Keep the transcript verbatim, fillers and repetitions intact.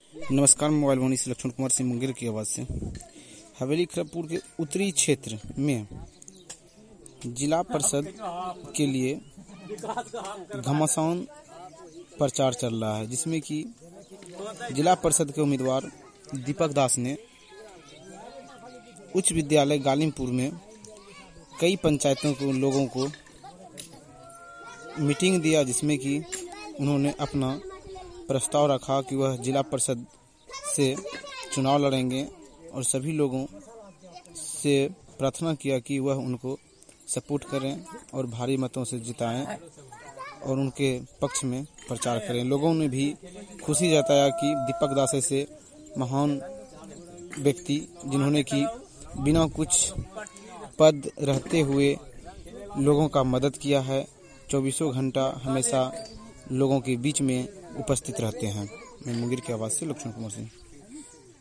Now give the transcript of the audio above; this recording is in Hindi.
नमस्कार, मोबाइल वाणी से लक्ष्मण कुमार सिंह मुंगेर की आवाज़ से। हवेली खड़गपुर के उत्तरी क्षेत्र में जिला परिषद के लिए घमासान प्रचार चल रहा है, जिसमें कि जिला परिषद के उम्मीदवार दीपक दास ने उच्च विद्यालय गालिमपुर में कई पंचायतों को लोगों को मीटिंग दिया, जिसमें कि उन्होंने अपना प्रस्ताव रखा कि वह जिला परिषद से चुनाव लड़ेंगे और सभी लोगों से प्रार्थना किया कि वह उनको सपोर्ट करें और भारी मतों से जिताएं और उनके पक्ष में प्रचार करें। लोगों ने भी खुशी जताया कि दीपक दास से महान व्यक्ति, जिन्होंने कि बिना कुछ पद रहते हुए लोगों का मदद किया है, चौबीसों घंटा हमेशा लोगों के बीच में उपस्थित रहते हैं। मैं मुंगेर की आवाज़ से लक्ष्मण कुमार सिंह।